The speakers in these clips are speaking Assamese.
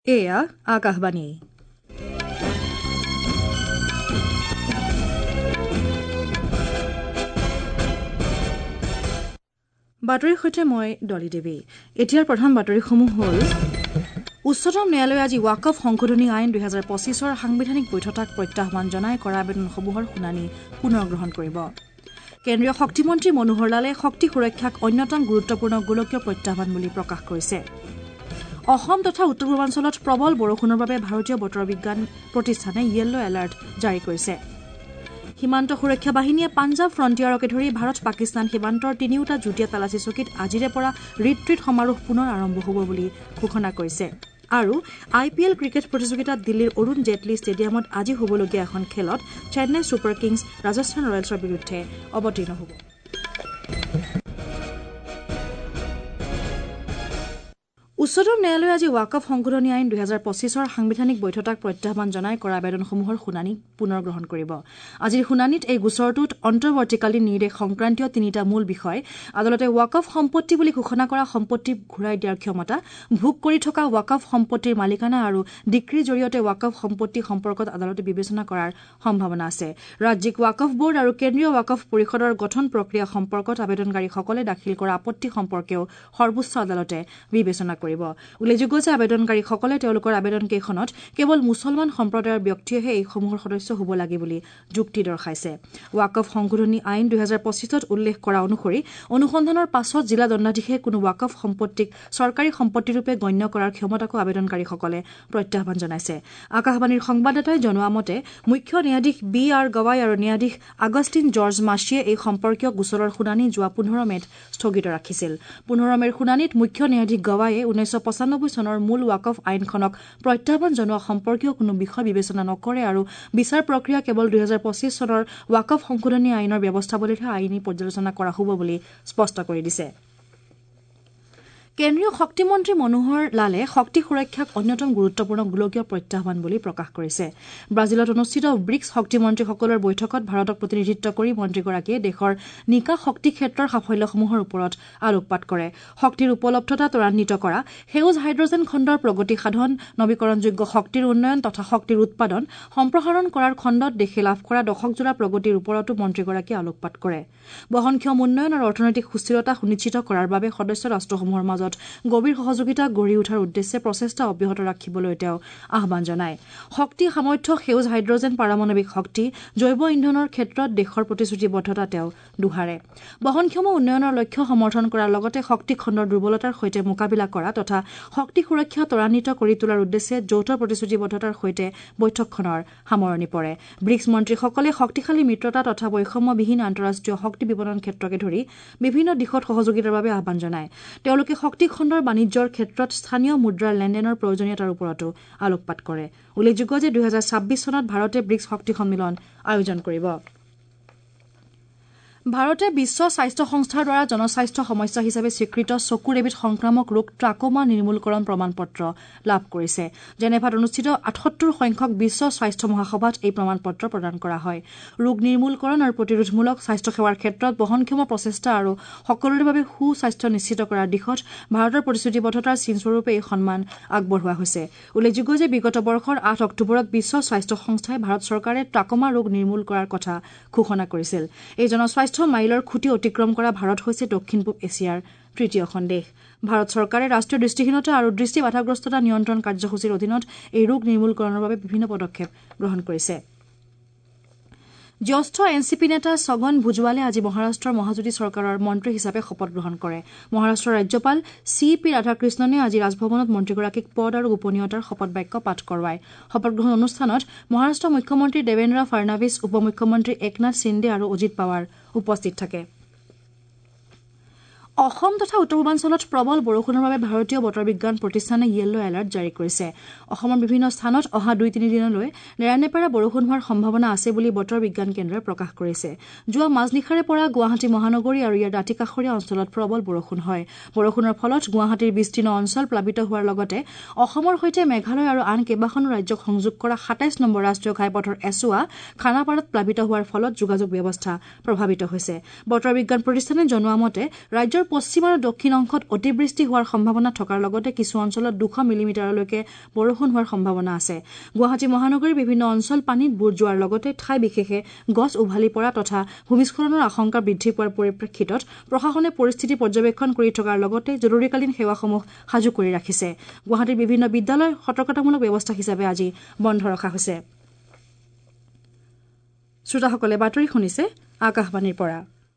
এয়া আকাশবাণী বাতৰিৰ সৈতে মই ডলি দেৱী। এতিয়াৰ প্ৰধান বাতৰিসমূহ হ'ল উচ্চতম ন্যায়ালয়ে আজি ৱাকফ সংশোধনী আইন 2025ৰ সাংবিধানিক বৈধতাক প্ৰত্যাহ্বান জনাই কৰা আবেদনসমূহৰ শুনানি পুনৰ গ্ৰহণ কৰিব। কেন্দ্ৰীয় শক্তিমন্ত্ৰী মনোহৰ লালে শক্তি সুৰক্ষাক অন্যতম গুৰুত্বপূৰ্ণ গোলকীয় প্ৰত্যাহ্বান বুলি প্ৰকাশ কৰিছে। অসম তথা উত্তৰ পূৰ্বাঞ্চলত প্ৰবল বৰষুণৰ বাবে ভাৰতীয় বতৰ বিজ্ঞান প্ৰতিষ্ঠানে য়েল্লো এলাৰ্ট জাৰি কৰিছে। সীমান্ত সুৰক্ষা বাহিনীয়ে পাঞ্জাৱ ফ্ৰণ্টিয়াৰকে ধৰি ভাৰত পাকিস্তান সীমান্তৰ তিনিওটা যুটীয়া তালাচী চকীত আজিৰে পৰা ৰিট্ৰিট সমাৰোহ পুনৰ আৰম্ভ হ'ব বুলি ঘোষণা কৰিছে। আৰু IPL ক্ৰিকেট প্ৰতিযোগিতাত দিল্লীৰ অৰুণ জেটলী ষ্টেডিয়ামত আজি হ'বলগীয়া এখন খেলত চেন্নাই ছুপাৰ কিংছ ৰাজস্থান ৰয়েলছৰ বিৰুদ্ধে অৱতীৰ্ণ হ'ব। উচ্চতম ন্যায়ালয়ে আজি ৱাকফ সংশোধনী আইন 2025ৰ সাংবিধানিক বৈধতাক প্ৰত্যাহ্বান জনাই কৰা আবেদনসমূহৰ শুনানি পুনৰ গ্ৰহণ কৰিব। আজিৰ শুনানিত এই গোচৰটোত অন্তৰ্বৰ্তীকালীন নিৰ্দেশ সংক্ৰান্তীয় তিনিটা মূল বিষয়, আদালতে ৱাকফ সম্পত্তি বুলি ঘোষণা কৰা সম্পত্তি ঘূৰাই দিয়াৰ ক্ষমতা, ভোগ কৰি থকা ৱাকফ সম্পত্তিৰ মালিকানা আৰু ডিক্ৰীৰ জৰিয়তে ৱাকফ সম্পত্তি সম্পৰ্কত আদালতে বিবেচনা কৰাৰ সম্ভাৱনা আছে। ৰাজ্যিক ৱাকফ বোৰ্ড আৰু কেন্দ্ৰীয় ৱাকফ পৰিষদৰ গঠন প্ৰক্ৰিয়া সম্পৰ্কত আবেদনকাৰীসকলে দাখিল কৰা আপত্তি সম্পৰ্কেও সৰ্বোচ্চ আদালতে বিবেচনা কৰিব। উল্লেখযোগ্য যে আবেদনকাৰীসকলে তেওঁলোকৰ আবেদনকেইখনত কেৱল মুছলমান সম্প্ৰদায়ৰ ব্যক্তিয়েহে এইসমূহৰ সদস্য হ'ব লাগে বুলি যুক্তি দৰ্শাইছে। ৱাকফ সংশোধনী আইন 2025ত উল্লেখ কৰা অনুসৰি অনুসন্ধানৰ পাছত জিলা দণ্ডাধীশে কোনো ৱাকফ সম্পত্তিক চৰকাৰী সম্পত্তিৰূপে গণ্য কৰাৰ ক্ষমতাকো আবেদনকাৰীসকলে প্ৰত্যাহ্বান জনাইছে। আকাশবাণীৰ সংবাদদাতাই জনোৱা মতে মুখ্য ন্যায়াধীশ BR গৱাই আৰু ন্যায়াধীশ আগষ্টিন জৰ্জ মাছিয়ে এই সম্পৰ্কীয় গোচৰৰ শুনানি যোৱা 15 মেত স্থগিত ৰাখিছিল। 15 মেৰ শুনানিত মুখ্য ন্যায়াধীশ গৱায়ে 1995 চনৰ মূল ৱাকফ আইনখনক প্ৰত্যাহ্বান জনোৱা সম্পৰ্কীয় কোনো বিষয় বিবেচনা নকৰে আৰু বিচাৰ প্ৰক্ৰিয়া কেৱল 2025 চনৰ ৱাকফ সংশোধনী আইনৰ ব্যৱস্থাৱলীতহে আইনী পৰ্যালোচনা কৰা হ'ব বুলি স্পষ্ট কৰি দিছে। কেন্দ্ৰীয় শক্তিমন্ত্ৰী মনোহৰ লালে শক্তি সুৰক্ষাক অন্যতম গুৰুত্বপূৰ্ণ গোলকীয় প্ৰত্যাহ্বান বুলি প্ৰকাশ কৰিছে। ব্ৰাজিলত অনুষ্ঠিত ব্ৰিক্স শক্তিমন্ত্ৰীসকলৰ বৈঠকত ভাৰতক প্ৰতিনিধিত্ব কৰি মন্ত্ৰীগৰাকীয়ে দেশৰ নিকা শক্তি ক্ষেত্ৰৰ সাফল্যসমূহৰ ওপৰত আলোকপাত কৰে। শক্তিৰ উপলব্ধতা ত্বৰান্বিত কৰা, সেউজ হাইড্ৰজেন খণ্ডৰ প্ৰগতি সাধন, নৱীকৰণযোগ্য শক্তিৰ উন্নয়ন তথা শক্তিৰ উৎপাদন সম্প্ৰসাৰণ কৰাৰ খণ্ডত দেশে লাভ কৰা দশকজোৰা প্ৰগতিৰ ওপৰতো মন্ত্ৰীগৰাকীয়ে আলোকপাত কৰে। বহনক্ষম উন্নয়ন আৰু অৰ্থনৈতিক সুস্থিৰতা সুনিশ্চিত কৰাৰ বাবে সদস্য ৰাষ্ট্ৰসমূহৰ মাজত গভীৰ সহযোগিতা গঢ়ি উঠাৰ উদ্দেশ্যে প্ৰচেষ্টা অব্যাহত ৰাখিবলৈ তেওঁ আহ্বান জনায়। শক্তি সামৰ্থ্য, সেউজ হাইড্ৰজেন, পাৰমাণৱিক শক্তি, জৈৱ ইন্ধনৰ ক্ষেত্ৰত দেশৰ প্ৰতিশ্ৰুতিবদ্ধতা তেওঁ দোহাৰে। বহনক্ষম উন্নয়নৰ লক্ষ্য সমৰ্থন কৰাৰ লগতে শক্তি খণ্ডৰ দুৰ্বলতাৰ সৈতে মোকাবিলা কৰা তথা শক্তি সুৰক্ষা ত্বৰান্বিত কৰি তোলাৰ উদ্দেশ্যে যৌথ প্ৰতিশ্ৰুতিবদ্ধতাৰ সৈতে বৈঠকখনৰ সামৰণি পৰে। ব্ৰিক্স মন্ত্ৰীসকলে শক্তিশালী মিত্ৰতা তথা বৈষম্যবিহীন আন্তঃৰাষ্ট্ৰীয় শক্তি বিপণন ক্ষেত্ৰকে ধৰি বিভিন্ন দিশত সহযোগিতাৰ বাবে আহ্বান জনায়। তেওঁলোকে শক্তি খণ্ডৰ বাণিজ্যৰ ক্ষেত্ৰত স্থানীয় মুদ্ৰাৰ লেনদেনৰ প্ৰয়োজনীয়তাৰ ওপৰতো আলোকপাত কৰে। উল্লেখযোগ্য যে 2026 চনত ভাৰতে ব্ৰিক্স শক্তি সন্মিলন আয়োজন কৰিব। ভাৰতে বিশ্ব স্বাস্থ্য সংস্থাৰ দ্বাৰা জনস্বাস্থ্য সমস্যা হিচাপে স্বীকৃত চকুৰ এবিধ সংক্ৰামক ৰোগ ট্ৰাকোমা নিৰ্মূলকৰণ প্ৰমাণপত্ৰ লাভ কৰিছে। জেনেভাত অনুষ্ঠিত 78 সংখ্যক বিশ্ব স্বাস্থ্য মহাসভাত এই প্ৰমাণপত্ৰ প্ৰদান কৰা হয়। ৰোগ নিৰ্মূলকৰণ আৰু প্ৰতিৰোধমূলক স্বাস্থ্যসেৱাৰ ক্ষেত্ৰত বহনক্ষম প্ৰচেষ্টা আৰু সকলোৰে বাবে সুস্বাস্থ্য নিশ্চিত কৰাৰ দিশত ভাৰতৰ প্ৰতিশ্ৰুতিবদ্ধতাৰ চিনস্বৰূপে এই সন্মান আগবঢ়োৱা হৈছে। উল্লেখযোগ্য যে বিগত বৰ্ষৰ 8 অক্টোবৰত বিশ্ব স্বাস্থ্য সংস্থাই ভাৰত চৰকাৰে ট্ৰাকোমা ৰোগ নিৰ্মূল কৰাৰ কথা ঘোষণা কৰিছিল। এই জনস্বাস্থ্য মাইলৰ খুঁটি অতিক্ৰম কৰা ভাৰত হৈছে দক্ষিণ পূব এছিয়াৰ তৃতীয়খন দেশ। ভাৰত চৰকাৰে ৰাষ্ট্ৰীয় দৃষ্টিহীনতা আৰু দৃষ্টি বাধাগ্ৰস্ততা নিয়ন্ত্ৰণ কাৰ্যসূচীৰ অধীনত এই ৰোগ নিৰ্মূলকৰণৰ বাবে বিভিন্ন পদক্ষেপ গ্ৰহণ কৰিছে। জ্যেষ্ঠ NCP নেতা ছগন ভুজৱালে আজি মহাৰাষ্ট্ৰৰ মহাজোঁটী চৰকাৰৰ মন্ত্ৰী হিচাপে শপত গ্ৰহণ কৰে। মহাৰাষ্ট্ৰৰ ৰাজ্যপাল CP ৰাধাকৃষ্ণনে আজি ৰাজভৱনত মন্ত্ৰীগৰাকীক পদ আৰু গোপনীয়তাৰ শপত বাক্য পাঠ কৰোৱায়। শপতগ্ৰহণ অনুষ্ঠানত মহাৰাষ্ট্ৰৰ মুখ্যমন্ত্ৰী দেৱেন্দ্ৰ ফাড়নাভিছ, উপ মুখ্যমন্ত্ৰী একনাথ সিন্দে আৰু অজিত পাৱাৰ উপস্থিত থাকে। অসম তথা উত্তৰ পূৰ্বাঞ্চলত প্ৰবল বৰষুণৰ বাবে ভাৰতীয় বতৰ বিজ্ঞান প্ৰতিষ্ঠানে য়েল্লো এলাৰ্ট জাৰি কৰিছে। অসমৰ বিভিন্ন স্থানত অহা 2-3 দিনলৈ নেৰানেপেৰা বৰষুণ হোৱাৰ সম্ভাৱনা আছে বুলি বতৰ বিজ্ঞান কেন্দ্ৰই প্ৰকাশ কৰিছে। যোৱা মাজনিশাৰে পৰা গুৱাহাটী মহানগৰী আৰু ইয়াৰ দাঁতি কাষৰীয়া অঞ্চলত প্ৰবল বৰষুণ হয়। বৰষুণৰ ফলত গুৱাহাটীৰ বিস্তীৰ্ণ অঞ্চল প্লাবিত হোৱাৰ লগতে অসমৰ সৈতে মেঘালয় আৰু আন কেইবাখনো ৰাজ্যক সংযোগ কৰা 27 নম্বৰ ৰাষ্ট্ৰীয় ঘাইপথৰ এছোৱা খানাপাৰাত প্লাবিত হোৱাৰ ফলত যোগাযোগ ব্যৱস্থা প্ৰভাৱিত হৈছে। বতৰ বিজ্ঞান প্ৰতিষ্ঠানে জনোৱা মতে ৰাজ্যৰ ৰাজ্যৰ পশ্চিম আৰু দক্ষিণ অংশত অতিবৃষ্টি হোৱাৰ সম্ভাৱনা থকাৰ লগতে কিছু অঞ্চলত 200 মিলিমিটাৰলৈকে বৰষুণ হোৱাৰ সম্ভাৱনা আছে গুৱাহাটী মহানগৰীৰ বিভিন্ন অঞ্চল পানীত বুৰ যোৱাৰ লগতে ঠাই বিশেষে গছ উভালি পৰা তথা ভূমিস্খলনৰ আশংকা বৃদ্ধি পোৱাৰ পৰিপ্ৰেক্ষিতত প্ৰশাসনে পৰিস্থিতি পৰ্যবেক্ষণ কৰি থকাৰ লগতে জৰুৰীকালীন সেৱাসমূহ সাজু কৰি ৰাখিছে গুৱাহাটীৰ বিভিন্ন বিদ্যালয় সতৰ্কতামূলক ব্যৱস্থা হিচাপে আজি বন্ধ ৰখা হৈছে শ্ৰোতাসকলে বাতৰি শুনিছে আকাশবাণীৰ পৰা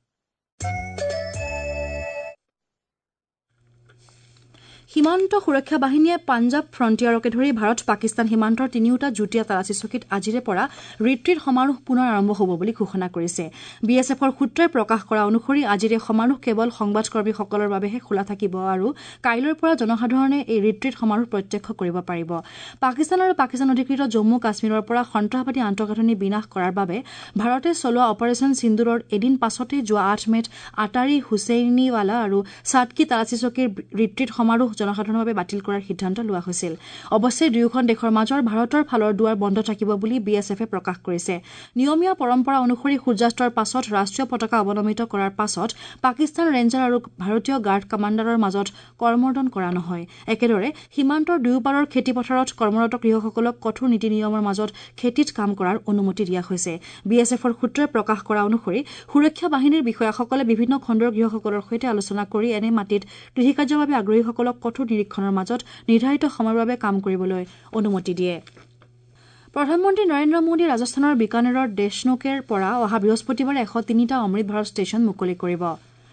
সীমান্ত সুৰক্ষা বাহিনীয়ে পাঞ্জাব ফ্ৰণ্টিয়াৰকে ধৰি ভাৰত পাকিস্তান সীমান্তৰ তিনিওটা যুটীয়া তালাচী চকীত আজিৰে পৰা ৰিট্ৰিট সমাৰোহ পুনৰ আৰম্ভ হ'ব বুলি ঘোষণা কৰিছে বিএছএফৰ সূত্ৰই প্ৰকাশ কৰা অনুসৰি আজিৰে সমাৰোহ কেৱল সংবাদকৰ্মীসকলৰ বাবেহে খোলা থাকিব আৰু কাইলৈৰ পৰা জনসাধাৰণে এই ৰিট্ৰিট সমাৰোহ প্ৰত্যক্ষ কৰিব পাৰিব পাকিস্তান আৰু পাকিস্তান অধিকৃত জম্মু কাশ্মীৰৰ পৰা সন্ত্ৰাসবাদী আন্তঃগাঁথনি বিনাশ কৰাৰ বাবে ভাৰতে চলোৱা অপাৰেচন সিন্দুৰৰ এদিন পাছতে যোৱা 8 মেত আটাৰী হুছেইনিৱালা আৰু সাদকি তালাচী চকীৰ ৰিট্ৰিট সমাৰোহ জনসাধাৰণৰ বাবে বাতিল কৰাৰ সিদ্ধান্ত লোৱা হৈছিল অৱশ্যে দুয়োখন দেশৰ মাজৰ ভাৰতৰ ফালৰ দুৱাৰ বন্ধ থাকিব বুলি বিএছএফে প্ৰকাশ কৰিছে নিয়মীয়া পৰম্পৰা অনুসৰি সূৰ্যাস্তৰ পাছত ৰাষ্ট্ৰীয় পতাকা অৱনমিত কৰাৰ পাছত পাকিস্তান ৰেঞ্জাৰ আৰু ভাৰতীয় গাৰ্ড কমাণ্ডাৰৰ মাজত কৰ্মৰ্দন কৰা নহয় একেদৰে সীমান্তৰ দুয়োপাৰৰ খেতিপথাৰত কৰ্মৰত কৃষকসকলক কঠোৰ নীতি নিয়মৰ মাজত খেতিত কাম কৰাৰ অনুমতি দিয়া হৈছে বিএছএফৰ সূত্ৰই প্ৰকাশ কৰা অনুসৰি সুৰক্ষা বাহিনীৰ বিষয়াসকলে বিভিন্ন খণ্ডৰ কৃষকসকলৰ সৈতে আলোচনা কৰি এনে মাটিত কৃষিকাৰ্যৰ বাবে আগ্ৰহীসকলক কঠোৰ নিৰীক্ষণৰ মাজত নিৰ্ধাৰিত সময়ৰ বাবে কাম কৰিবলৈ অনুমতি দিয়ে প্ৰধানমন্ত্ৰী নৰেন্দ্ৰ মোদীয়ে ৰাজস্থানৰ বিকানেৰৰ দেশনোকেৰ পৰা অহা বৃহস্পতিবাৰে 103টা অমৃত ভাৰত ষ্টেচন মুকলি কৰিব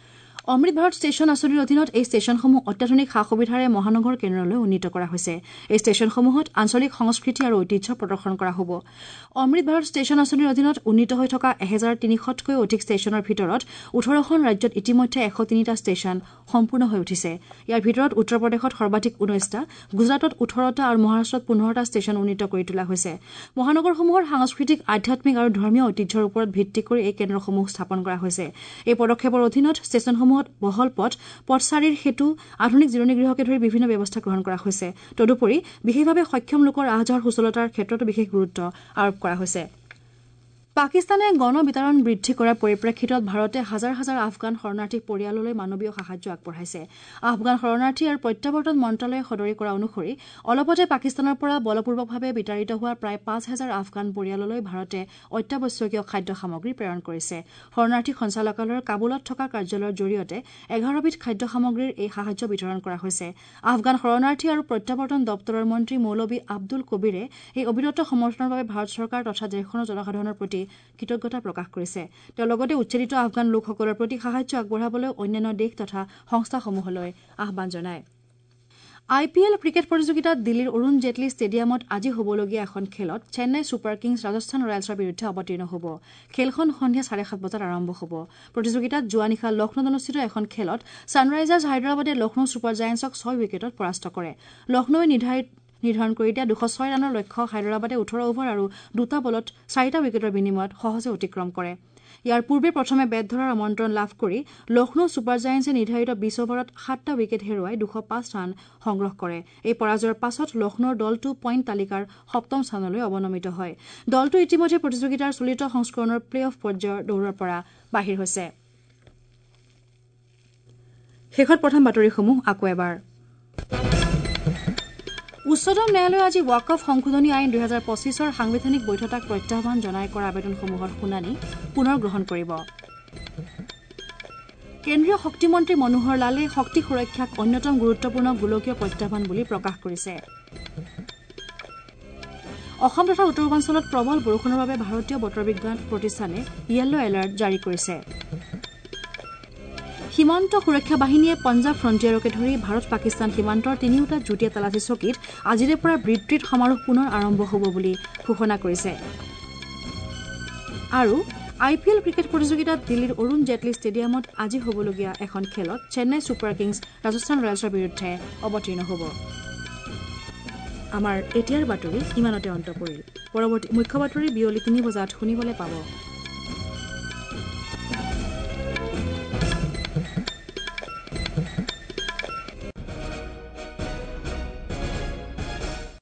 অমৃত ভাৰত ষ্টেচন আঁচনিৰ অধীনত এই ষ্টেচনসমূহ অত্যাধুনিক সা সুবিধাৰে মহানগৰ কেন্দ্ৰলৈ উন্নীত কৰা হৈছে এই ষ্টেচনসমূহত আঞ্চলিক সংস্কৃতি আৰু ঐতিহ্য প্ৰদৰ্শন কৰা হ'ব অমৃত ভাৰত ষ্টেচন আঁচনিৰ অধীনত উন্নীত হৈ থকা 1300তকৈ অধিক ষ্টেচনৰ ভিতৰত 18খন ৰাজ্যত ইতিমধ্যে 103টা ষ্টেচন সম্পূৰ্ণ হৈ উঠিছে ইয়াৰ ভিতৰত উত্তৰ প্ৰদেশত সৰ্বাধিক 19টা গুজৰাটত 18টা আৰু মহাৰাষ্ট্ৰত 15টা ষ্টেচন উন্নীত কৰি তোলা হৈছে মহানগৰসমূহৰ সাংস্কৃতিক আধ্যাত্মিক আৰু ধৰ্মীয় ঐতিহ্যৰ ওপৰত ভিত্তি কৰি এই কেন্দ্ৰসমূহ স্থাপন কৰা হৈছে এই পদক্ষেপৰ অধীনত ষ্টেচনসমূহত বহল পথচাৰীৰ সেতু আধুনিক জিৰণি গৃহকে ধৰি বিভিন্ন ব্যৱস্থা গ্ৰহণ কৰা হৈছে তদুপৰি বিশেষভাৱে সক্ষম লোকৰ আহ-যাহৰ সুচলতাৰ ক্ষেত্ৰতো বিশেষ গুৰুত্ব আৰোপ কৰা হৈছে পাকিস্তানে গণ বিতৰণ বৃদ্ধি কৰাৰ পৰিপ্ৰেক্ষিতত ভাৰতে হাজাৰ হাজাৰ আফগান শৰণাৰ্থীক পৰিয়াললৈ মানৱীয় সাহায্য আগবঢ়াইছে আফগান শৰণাৰ্থী আৰু প্ৰত্যাৱৰ্তন মন্ত্ৰালয়ে সদৰি কৰা অনুসৰি অলপতে পাকিস্তানৰ পৰা বলপূৰ্বকভাৱে বিতাড়িত হোৱা প্ৰায় 5,000 আফগান পৰিয়াললৈ ভাৰতে অত্যাৱশ্যকীয় খাদ্য সামগ্ৰী প্ৰেৰণ কৰিছে শৰণাৰ্থী সঞ্চালকালয়ৰ কাবুলত থকা কাৰ্যালয়ৰ জৰিয়তে 11 বিধ খাদ্য সামগ্ৰীৰ এই সাহায্য বিতৰণ কৰা হৈছে আফগান শৰণাৰ্থী আৰু প্ৰত্যাৱৰ্তন দপ্তৰৰ মন্ত্ৰী মৌলবী আব্দুল কবিৰে এই অবিৰত সমৰ্থনৰ বাবে ভাৰত চৰকাৰ তথা দেশখনৰ জনসাধাৰণৰ প্ৰতি কৃতজ্ঞতা প্ৰকাশ কৰিছে তেওঁ লগতে উচ্ছেদিত আফগান লোকসকলৰ প্ৰতি সাহায্য আগবঢ়াবলৈ অন্যান্য দেশ তথা সংস্থাসমূহলৈ আহ্বান জনায় আইপিএল ক্ৰিকেট প্ৰতিযোগিতাত দিল্লীৰ অৰুণ জেটলী ষ্টেডিয়ামত আজি হ'বলগীয়া এখন খেলত চেন্নাই ছুপাৰ কিংছ ৰাজস্থান ৰয়েলছৰ বিৰুদ্ধে অৱতীৰ্ণ হ'ব খেলখন সন্ধিয়া 7:30 বজাত আৰম্ভ হ'ব প্ৰতিযোগিতাত যোৱা নিশা লক্ষ্ণৌত অনুষ্ঠিত এখন খেলত ছানৰাইজাৰ্ছ হায়দৰাবাদে লক্ষ্ণৌ ছুপাৰ জায়েণ্টছক 6 উইকেটত পৰাস্ত কৰে লক্ষ্ণৌৱে নিৰ্ধাৰণ কৰি দিয়া 206 ৰানৰ লক্ষ্য হায়দৰাবাদে 18 অভাৰ আৰু 2টা বলত 4টা উইকেটৰ বিনিময়ত সহজে অতিক্ৰম কৰে ইয়াৰ পূৰ্বে প্ৰথমে বেট ধৰাৰ আমন্ত্ৰণ লাভ কৰি লক্ষ্ণৌ ছুপাৰ জায়েণ্টছে নিৰ্ধাৰিত 20 অভাৰত 7টা উইকেট হেৰুৱাই 205 ৰান সংগ্ৰহ কৰে এই পৰাজয়ৰ পাছত লক্ষ্ণৌৰ দলটো পইণ্ট তালিকাৰ 7ম স্থানলৈ অৱনমিত হয় দলটো ইতিমধ্যে প্ৰতিযোগিতাৰ চলিত সংস্কৰণৰ প্লে-অফ পৰ্যায়ৰ দৌৰৰ পৰা বাহিৰ হৈছে শেষত প্ৰথম বাতৰিসমূহ আকৌ এবাৰ উচ্চতম ন্যায়ালয়ে আজি ৱাকফ সংশোধনী আইন 2025ৰ সাংবিধানিক বৈধতাক প্ৰত্যাহ্বান জনাই কৰা আবেদনসমূহৰ শুনানি পুনৰ গ্ৰহণ কৰিব কেন্দ্ৰীয় শক্তিমন্ত্ৰী মনোহৰ লালে শক্তি সুৰক্ষাক অন্যতম গুৰুত্বপূৰ্ণ গোলকীয় প্ৰত্যাহ্বান বুলি প্ৰকাশ কৰিছে অসম তথা উত্তৰ পূৰ্বাঞ্চলত প্ৰবল বৰষুণৰ বাবে ভাৰতীয় বতৰ বিজ্ঞান প্ৰতিষ্ঠানে য়েলো এলাৰ্ট জাৰি কৰিছে সীমান্ত সুৰক্ষা বাহিনীয়ে পঞ্জাব ফ্ৰণ্টিয়াৰকে ধৰি ভাৰত পাকিস্তান সীমান্তৰ তিনিওটা যুটীয়া তালাচী চকীত আজিৰে পৰা ৰিট্ৰিট সমাৰোহ পুনৰ আৰম্ভ হ'ব বুলি ঘোষণা কৰিছে আৰু আইপিএল ক্ৰিকেট প্ৰতিযোগিতাত দিল্লীৰ অৰুণ জেটলী ষ্টেডিয়ামত আজি হ'বলগীয়া এখন খেলত চেন্নাই ছুপাৰ কিংছ ৰাজস্থান ৰয়েলছৰ বিৰুদ্ধে অৱতীৰ্ণ হ'ব আমাৰ এতিয়াৰ বাতৰি ইমানতে অন্ত পৰিল পৰৱৰ্তী মুখ্য বাতৰি বিয়লি 3 বজাত শুনিবলৈ পাব